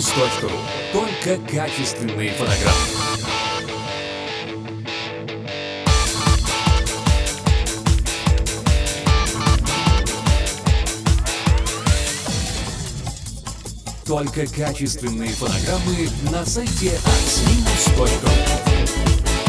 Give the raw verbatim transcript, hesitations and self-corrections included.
Axminus точка ру. Только качественные фотографии. Только качественные фотограммы на сайте Axminus точка ру.